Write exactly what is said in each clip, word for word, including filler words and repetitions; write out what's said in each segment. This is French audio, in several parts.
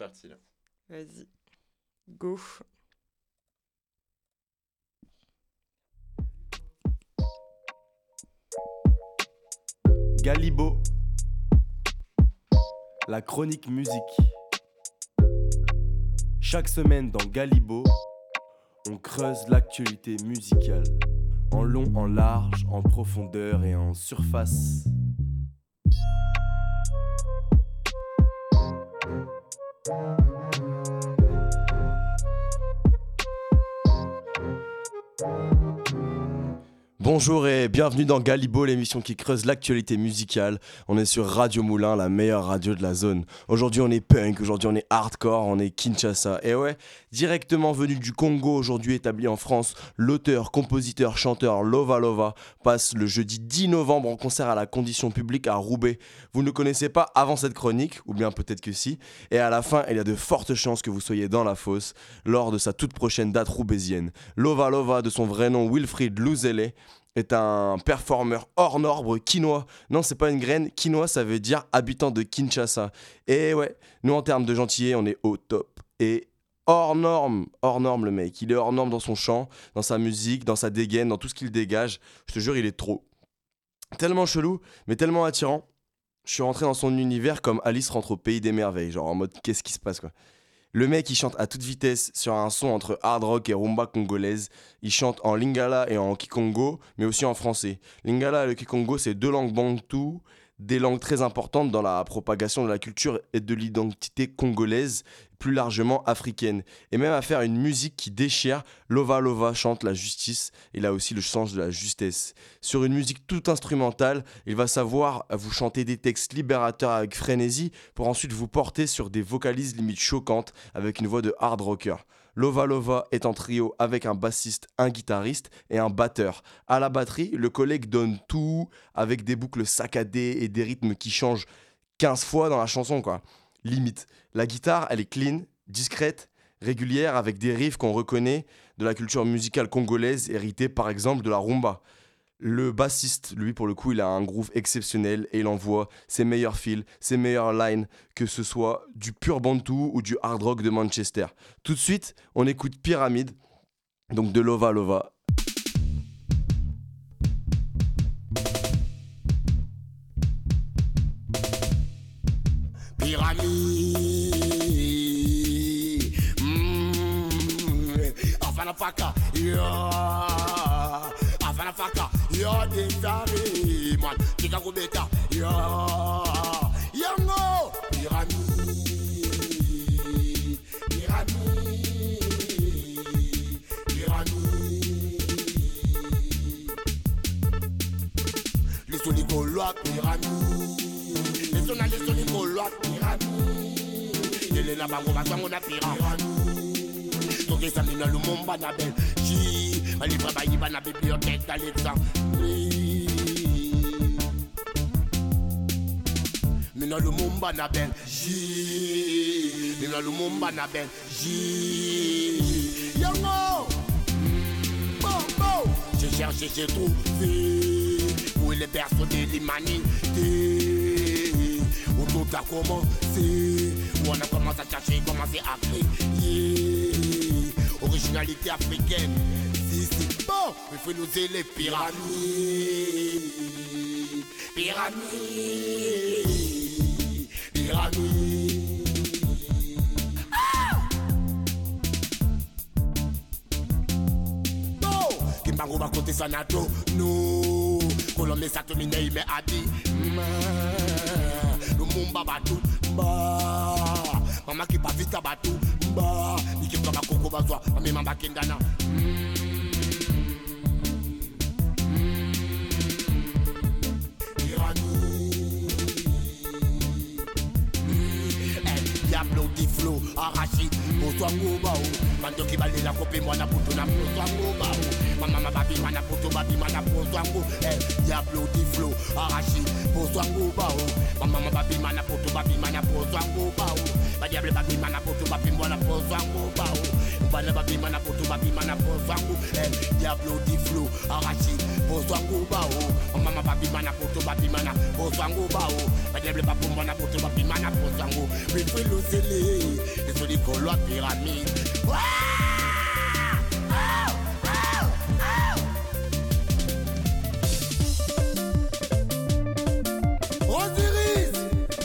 parti là. Vas-y. Go. Galibo, la chronique musique. Chaque semaine dans Galibo, on creuse l'actualité musicale, en long, en large, en profondeur et en surface. Bonjour et bienvenue dans Galibo, l'émission qui creuse l'actualité musicale. On est sur Radio Moulin, la meilleure radio de la zone. Aujourd'hui on est punk, aujourd'hui on est hardcore, on est Kinshasa. Et ouais, directement venu du Congo, aujourd'hui établi en France, l'auteur, compositeur, chanteur Lova Lova passe le jeudi dix novembre en concert à la Condition Publique à Roubaix. Vous ne le connaissez pas avant cette chronique, ou bien peut-être que si. Et à la fin, il y a de fortes chances que vous soyez dans la fosse lors de sa toute prochaine date roubaisienne. Lova Lova, de son vrai nom Wilfried Louzele, est un performeur hors norme quinois. Non, c'est pas une graine. Quinois, ça veut dire habitant de Kinshasa. Et ouais, nous en termes de gentillet, on est au top. Et hors norme, hors norme le mec. Il est hors norme dans son chant, dans sa musique, dans sa dégaine, dans tout ce qu'il dégage. Je te jure, il est trop. Tellement chelou, mais tellement attirant. Je suis rentré dans son univers comme Alice rentre au pays des merveilles. Genre en mode, qu'est-ce qui se passe quoi. Le mec, il chante à toute vitesse sur un son entre hard rock et rumba congolaise. Il chante en lingala et en kikongo, mais aussi en français. Lingala et le kikongo, c'est deux langues bantou, des langues très importantes dans la propagation de la culture et de l'identité congolaise, plus largement africaine. Et même à faire une musique qui déchire, Lova Lova chante la justice, il a aussi le sens de la justesse. Sur une musique toute instrumentale, il va savoir vous chanter des textes libérateurs avec frénésie pour ensuite vous porter sur des vocalises limite choquantes avec une voix de hard rocker. Lova Lova est en trio avec un bassiste, un guitariste et un batteur. À la batterie, le collègue donne tout avec des boucles saccadées et des rythmes qui changent quinze fois dans la chanson quoi. Limite. La guitare, elle est clean, discrète, régulière avec des riffs qu'on reconnaît de la culture musicale congolaise héritée par exemple de la rumba. Le bassiste, lui, pour le coup, il a un groove exceptionnel et il envoie ses meilleurs fills, ses meilleures lines, que ce soit du pur bantou ou du hard rock de Manchester. Tout de suite, on écoute Pyramide, donc de Lova Lova. Pyramide, mm, Afana Faka, yeah. Afana Faka, yeah, Dentari, man, Chicago Beta, yeah. Yango, Pyramide, Pyramide, Pyramide. Les Sonicolois, Pyramide. Les Sona, les Sonicolois, Pyramide. Yelena Bango, Basango, na Pyramide. Toke Samina, Lumumba, na Belgique. Ali travaille dans la bibliothèque d'Alexandrie. Mina Lumumba, na Belgique. Mina Lumumba, na Belgique. Yango! Bon, bon! J'ai cherché, j'ai trouvé. Où est les berceaux de l'humanité? Où tout a commencé? Où on a commencé à chercher, commencé à créer. Originalité africaine. Si c'est bon, il faut nous aider les pyramides. Pyramides. Pyramides. Ah! Bon, Kimbango va côté Sanato. Nous, Colombie, Satomine, il met Adi. Le Mumba Batou. Bah, maman qui pas vite à Batou. Bah, Niki Kama Koko Bazwa, Mami Mamba Kendana. Diablo di flow, arrachi, Boswango Bao. Mando qui balde la copie, moi na puto na Boswango Bao. Mama babi mana puto babi mana Boswango. Diablo di flow, arrachi, Boswango Bao. Mama babi mana puto babi mana Boswango Bao. Diablo babi mana puto babi mana Boswango Bao. Bana babi mana puto babi mana Boswango. Diablo di flow, arrachi, Boswango Bao. Mama babi mana puto babi mana Boswango Bao. Diablo babi mana puto babi mana Boswango. We will lose it. la pyramide. Ouah! Osiris,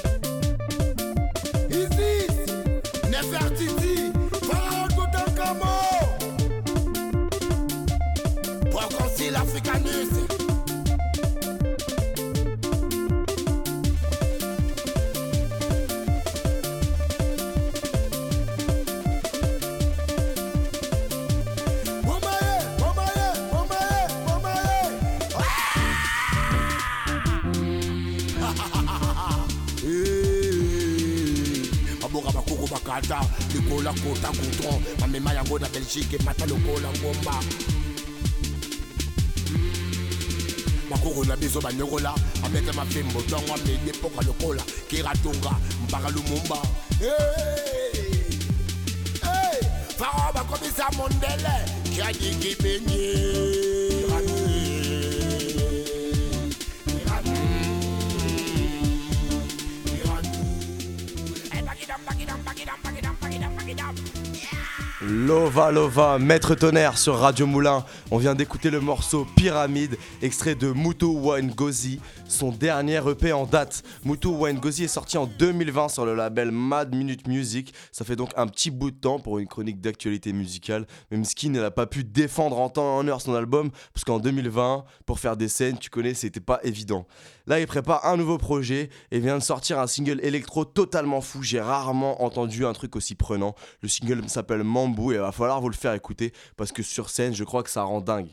Isis, Nefertiti, Pharaon Toutankhamon, Proconsul Africanus. Bakata, Nicola Kota Coutron, Mamema Yango na Belgique et Mata Lokola Ngomba. Makoro na biso banyokola, amete mafimbo tongo amede poka lokola, Kiratunga, Mpaka Lumumba. Hey! Hey! Pharaon bakomisa Mondele, Kia Diki Benye. Lova Lova, Maître Tonnerre sur Radio Moulin. On vient d'écouter le morceau Pyramide, extrait de Mutu Wa Ngozi, son dernier E P en date. Mutu Wa Ngozi est sorti en deux mille vingt sur le label Mad Minute Music. Ça fait donc un petit bout de temps pour une chronique d'actualité musicale. Même Skin, elle a pas pu défendre en temps et en heure son album, parce qu'en deux mille vingt, pour faire des scènes, tu connais, c'était pas évident. Là, il prépare un nouveau projet et vient de sortir un single électro totalement fou. J'ai rarement entendu un truc aussi prenant. Le single s'appelle Mambo et il va falloir vous le faire écouter parce que sur scène, je crois que ça rend dingue.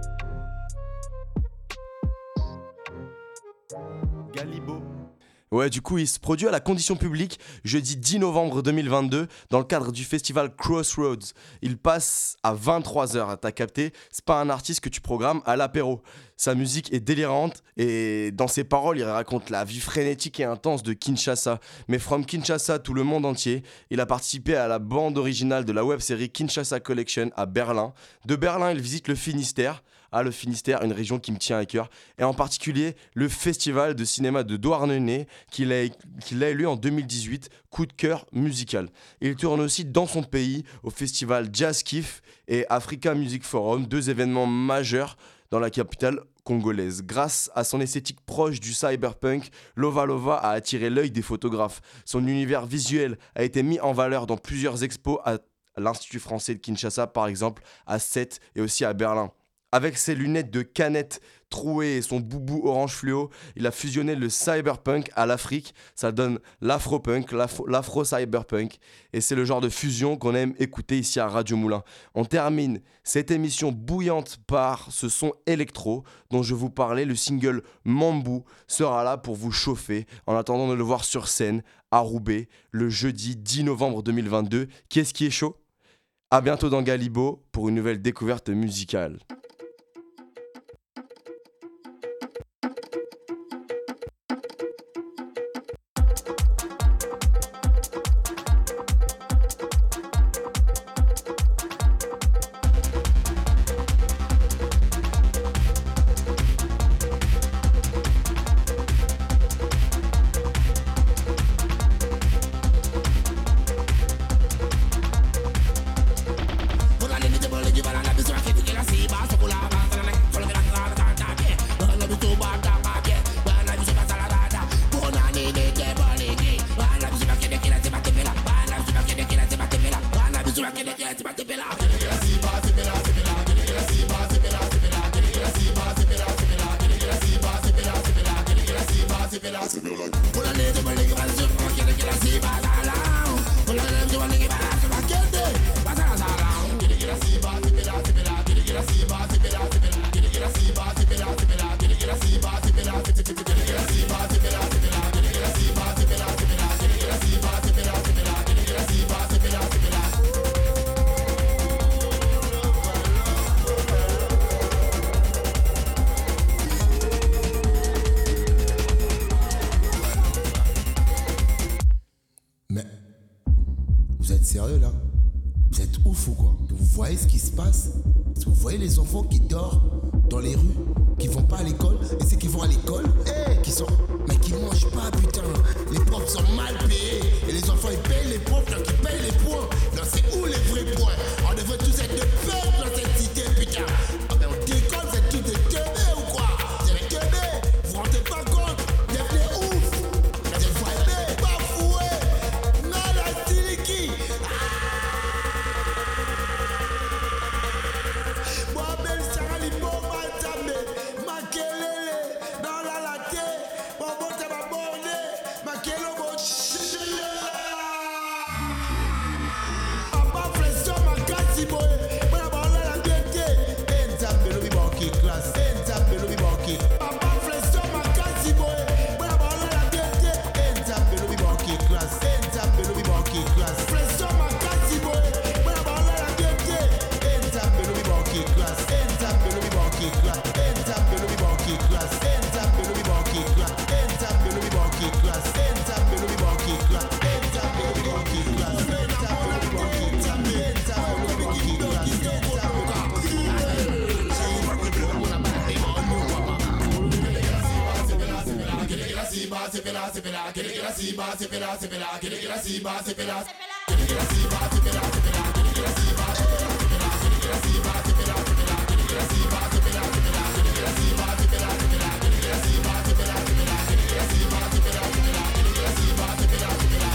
Galibo. Ouais, du coup, il se produit à la Condition Publique jeudi dix novembre deux mille vingt-deux dans le cadre du festival Crossroads. Il passe à vingt-trois heures, t'as capté, c'est pas un artiste que tu programmes à l'apéro. Sa musique est délirante et dans ses paroles, il raconte la vie frénétique et intense de Kinshasa. Mais from Kinshasa, tout le monde entier, il a participé à la bande originale de la web-série Kinshasa Collection à Berlin. De Berlin, il visite le Finistère. Ah, le Finistère, une région qui me tient à cœur, et en particulier le festival de cinéma de Douarnenez qu'il a, qu'il a élu en deux mille dix-huit, coup de cœur musical. Il tourne aussi dans son pays au festival Jazz Kiff et Africa Music Forum, deux événements majeurs dans la capitale congolaise. Grâce à son esthétique proche du cyberpunk, Lova Lova a attiré l'œil des photographes. Son univers visuel a été mis en valeur dans plusieurs expos à l'Institut français de Kinshasa, par exemple, à Sète et aussi à Berlin. Avec ses lunettes de canette trouées et son boubou orange fluo, il a fusionné le cyberpunk à l'Afrique. Ça donne l'afropunk, l'afro- l'afro-cyberpunk. Et c'est le genre de fusion qu'on aime écouter ici à Radio Moulin. On termine cette émission bouillante par ce son électro dont je vous parlais. Le single Mambo sera là pour vous chauffer en attendant de le voir sur scène à Roubaix le jeudi dix novembre deux mille vingt-deux. Qu'est-ce qui est chaud ? À bientôt dans Galibo pour une nouvelle découverte musicale. Vous êtes sérieux là? Vous êtes ouf ou quoi? Vous voyez ce qui se passe? Vous voyez les enfants qui dorment dans les rues, qui vont pas à l'école, et ceux qui vont à l'école, hey, qui sont, mais qui mangent pas, putain. Les profs sont mal payés, et les enfants ils payent les profs, donc ils payent les points. siba, sepela, sepela, quiere que la siba, sepela, quiere que la siba, sepela, sepela, quiere que la siba, sepela, sepela, quiere que la siba, sepela, sepela, quiere que la siba, sepela, sepela, quiere que la siba, sepela, sepela, quiere que la siba, sepela, sepela, quiere que la siba, sepela, sepela, quiere que la siba, sepela, sepela.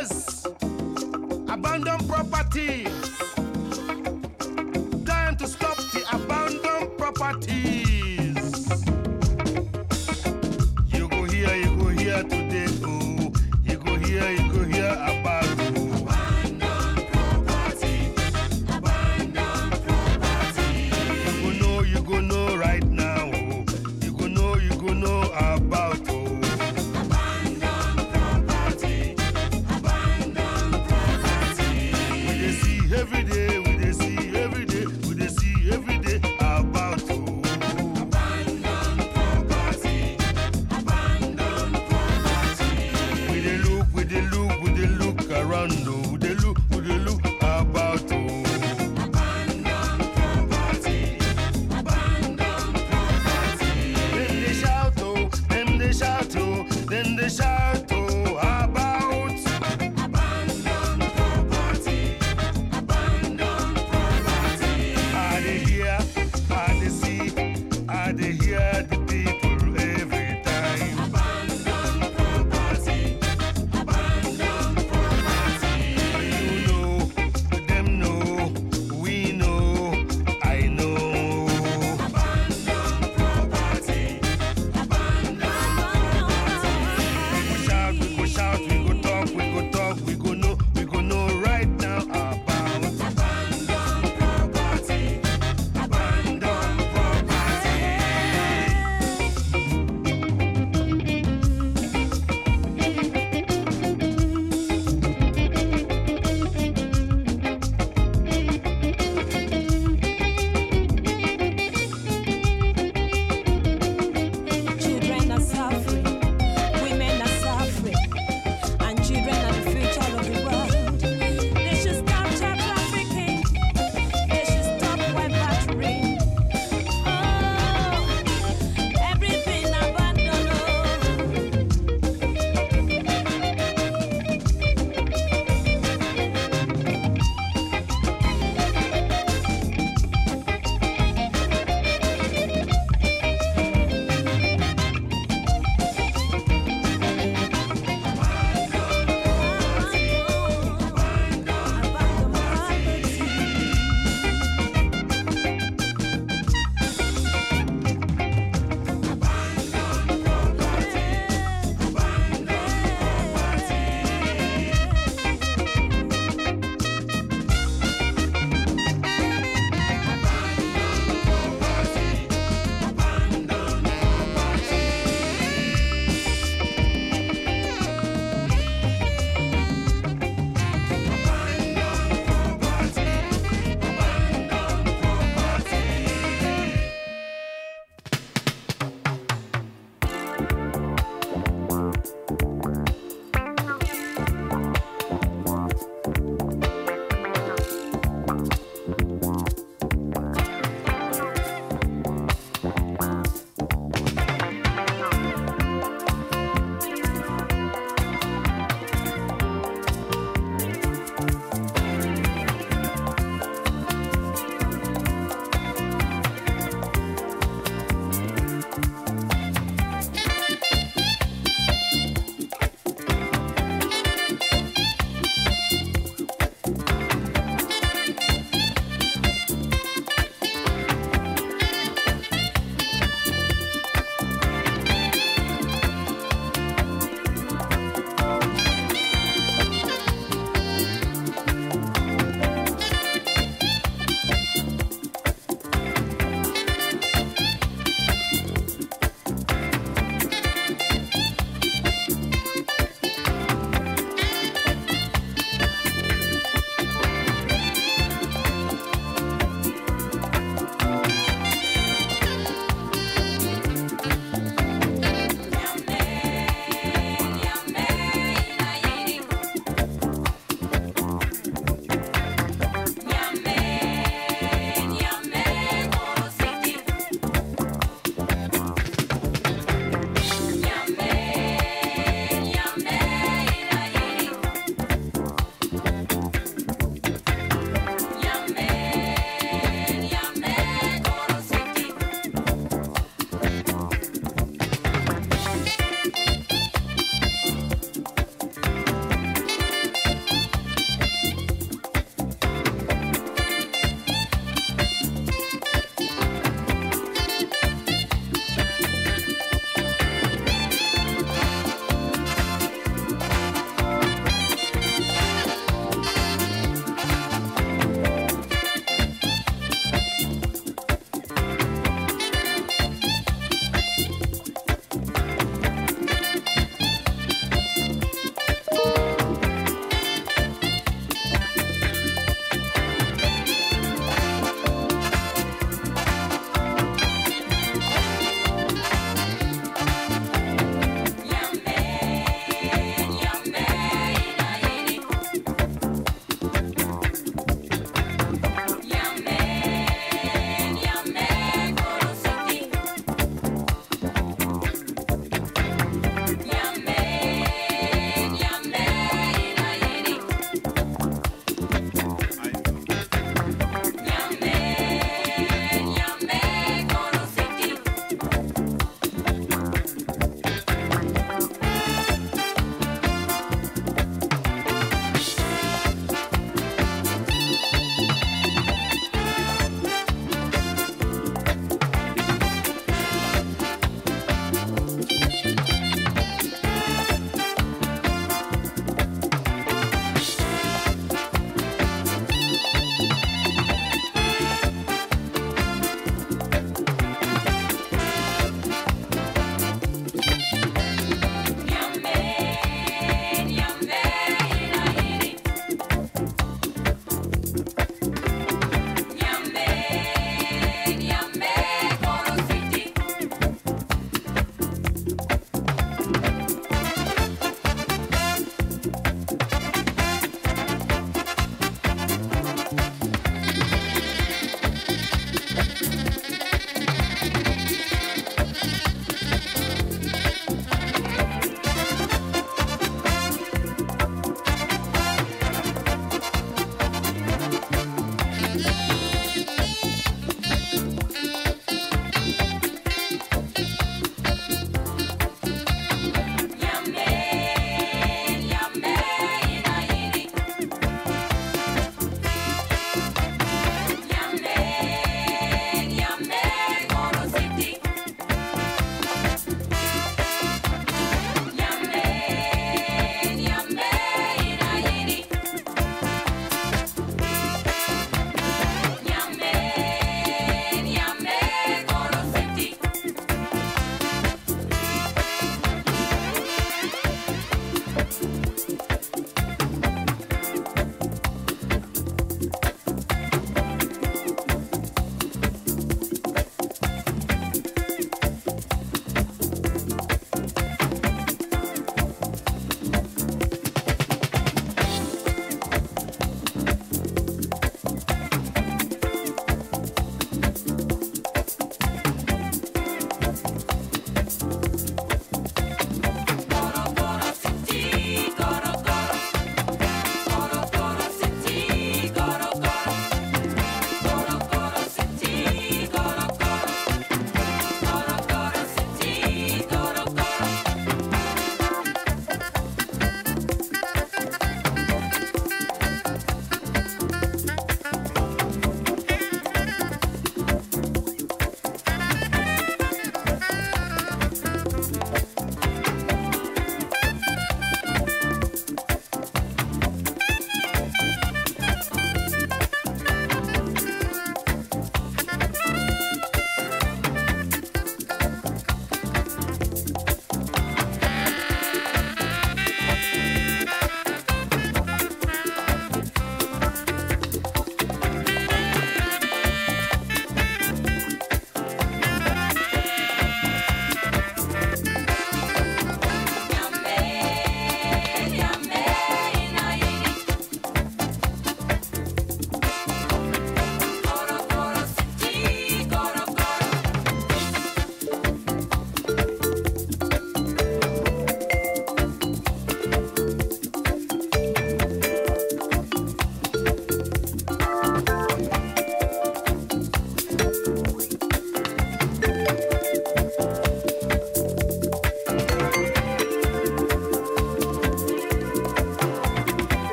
Yes, abandoned property. Time to stop the abandoned properties. You go here, you go here today, oh. You go here, you go here about oh. Abandoned property, abandoned property. You go know, you go know right now, oh. You go know, you go know about oh. Every day, we dey see every day, we dey see every day about oh.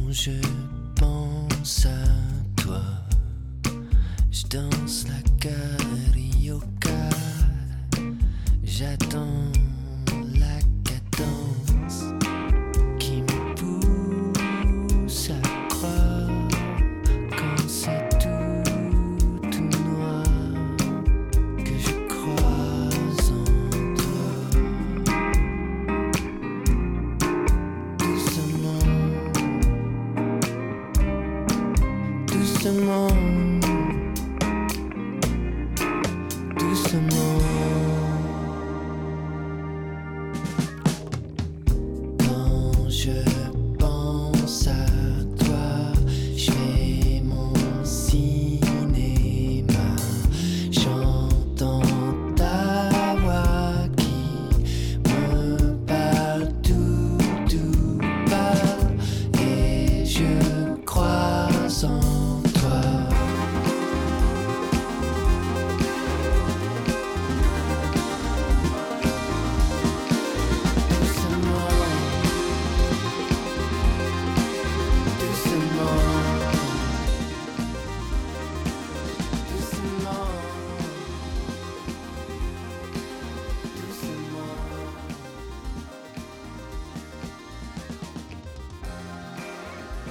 je pense à toi, je danse la carioca, j'attends la cadence qui me pousse à croire quand c'est tout, tout noir que je croise en toi. Doucement, doucement.